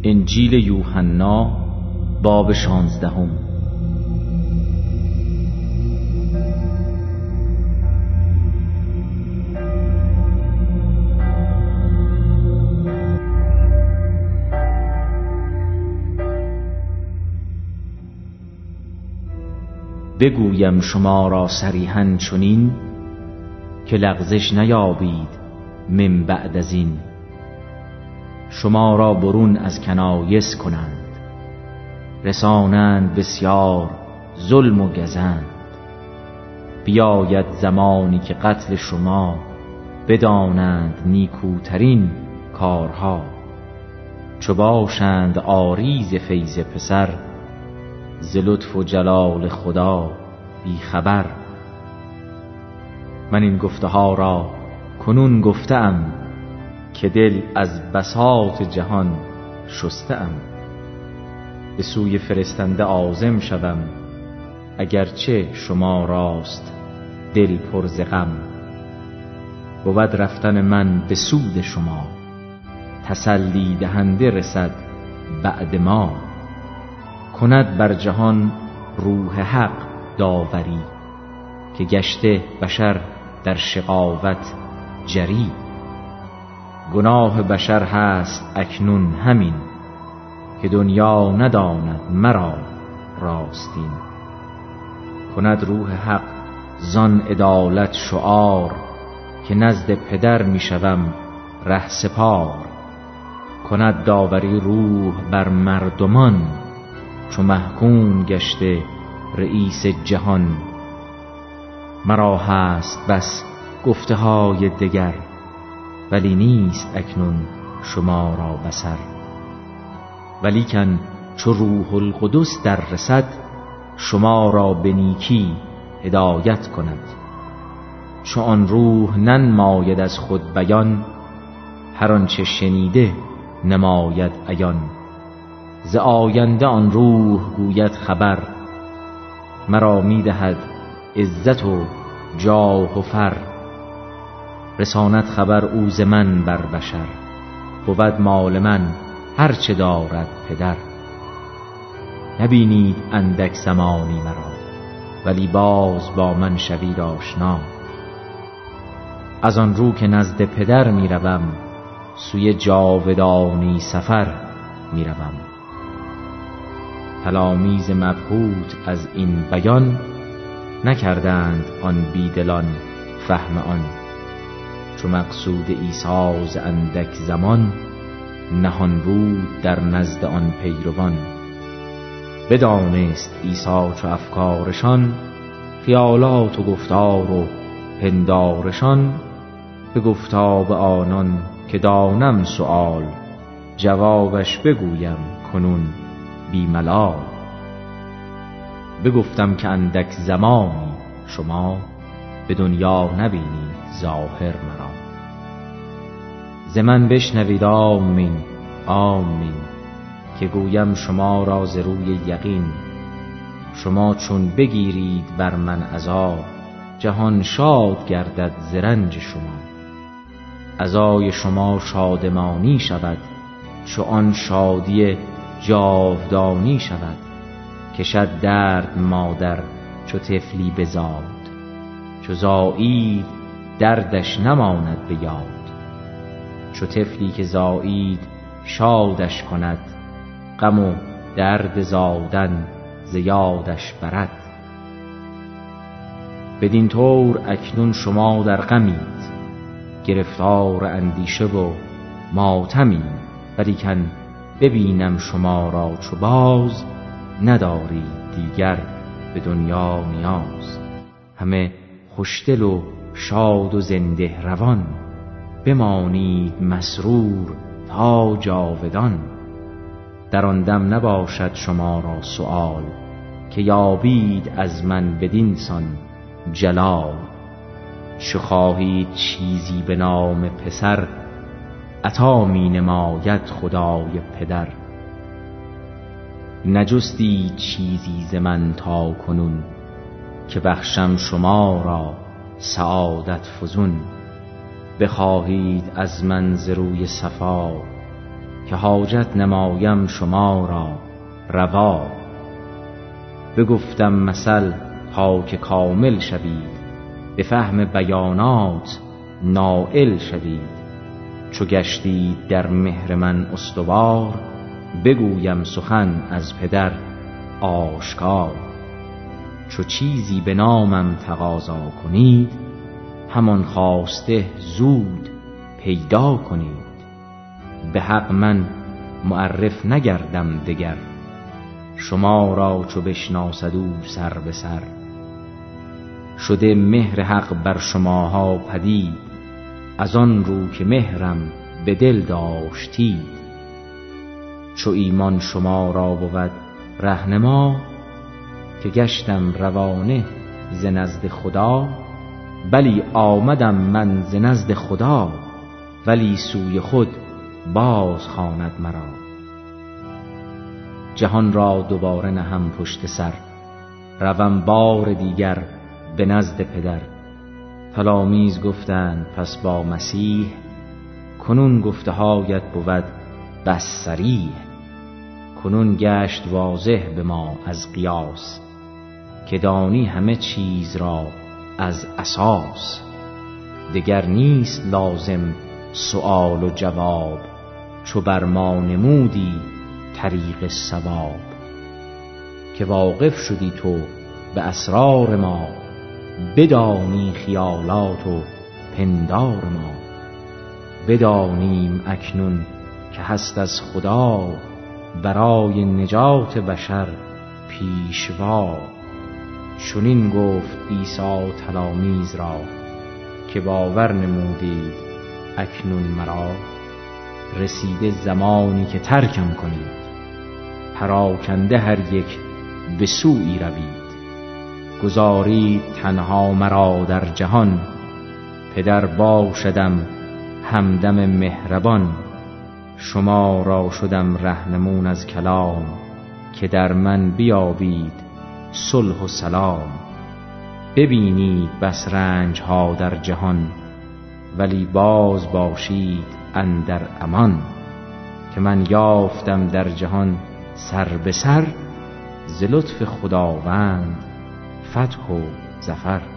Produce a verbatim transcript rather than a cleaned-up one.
انجیل یوحنا باب شانزدهم. بگویم شما را صریحاً چنین، که لغزش نیابید من بعد از این. شما را برون از کنایس کنند، رسانند بسیار ظلم و گزند. بیاید زمانی که قتل شما بدانند نیکوترین کارها. چو باشند عاریض فیض پسر، ز لطف و جلال خدا بی خبر. من این گفته ها را کنون گفتم، که دل از بساط جهان شستم. به سوی فرستنده عازم شوم، اگرچه شما راست دل پر ز غم. بود رفتن من به سود شما، تسلی دهنده رسد بعد ما. کند بر جهان روح حق داوری، که گشته بشر در شقاوت جری. گناه بشر هست اکنون همین، که دنیا نداند مرا راستین. کند روح حق زان عدالت شعار، که نزد پدر می شوم ره سپار. کند داوری روح بر مردمان، چو محکوم گشته رئیس جهان. مرا هست بس گفته های دگر، ولی نیست اکنون شما را بصر. ولیکن چو روح القدس در رسد، شما را به نیکی هدایت کند. چو آن روح ننماید از خود بیان، هر آنچه شنیده نماید عیان. ز آینده آن روح گوید خبر، مرا می دهد عزت و جاه و فر. رساند خبر او ز من بر بشر، بود مال من هر چه دارد پدر. نبینید اندک زمانی مرا، ولی باز با من شوید آشنا. از آن رو که نزد پدر می روم، سوی جاودانی سفر می روم. تلامیذ مبهوت از این بیان، نکردند آن بیدلان فهم آن. چو مقصود عیسی ز اندک زمان، نهان بود در نزد آن پیروان. بدانست عیسی چو افکارشان، خیالات و گفتار و پندارشان. بگفتا به آنان که دانم سؤال، جوابش بگویم کنون بی ملال. بگفتم که اندک زمانی شما، به دنیا نبینید ظاهر مرا. ز من بشنوید آمین آمین، که گویم شما را ز روی یقین. شما چون بگیرید بر من عذاب، جهان شاد گردد ز رنج شما. عزای شما شادمانی شود، چو آن شادی جاودانی شود. کشد درد مادر چو طفلی بزاد، چو زایید دردش نماند به یاد. چو طفلی که زایید شادش کند، غم و درد زادن ز یادش برد. بدین طور اکنون شما در غمید، گرفتار اندیشه و ماتمید. ولیکن ببینم شما را چو باز، ندارید دیگر به دنیا نیاز. همه خوشدل و شاد و زنده روان، بمانید مسرور تا جاودان. در آن دم نباشد شما را سؤال، که یابید از من بدین سان جلال. چو خواهید چیزی به نام پسر، عطا می نماید خدای پدر. نجستی چیزی ز من تا کنون، که بخشم شما را سعادت فزون. بخواهید از من ز روی صفا، که حاجت نمایم شما را روا. بگفتم مثل تا که کامل شوید، به فهم بیانات نائل شوید. چو گشتید در مهر من استوار، بگویم سخن از پدر آشکار. چو چیزی به نامم تقاضا کنید، همان خواسته زود پیدا کنید. به حق من معرف نگردم دگر، شما را چو بشناسد او سر به سر. شده مهر حق بر شماها پدید، از آن رو که مهرم به دل داشتید. چو ایمان شما را بود رهنما، که گشتم روانه ز نزد خدا. بلی آمدم من ز نزد خدا، ولی سوی خود باز خواند مرا. جهان را دوباره نهم پشت سر، روم بار دیگر به نزد پدر. تلامیذ گفتند پس با مسیح، کنون گفته هایت بود بس صریح. کنون گشت واضح به ما از قیاس، که دانی همه چیز را از اساس. دگر نیست لازم سؤال و جواب، چو بر ما نمودی طریق صواب. که واقف شدی تو به اسرار ما، بدانی خیالات و پندار ما. بدانیم اکنون که هست از خدا، برای نجات بشر پیشوا. چنین گفت عیسی تلامیذ را، که باور نمودید اکنون مرا. رسیده زمانی که ترکم کنید، پراکنده هر یک به سویی روید. گذارید تنها مرا در جهان، پدر باشدم همدم مهربان. شما را شدم رهنمون از کلام، که در من بیابید صلح و سلام. ببینید بس رنج ها در جهان، ولی باز باشید اندر امان. که من یافتم در جهان سر به سر، ز لطف خداوند فتح و ظفر.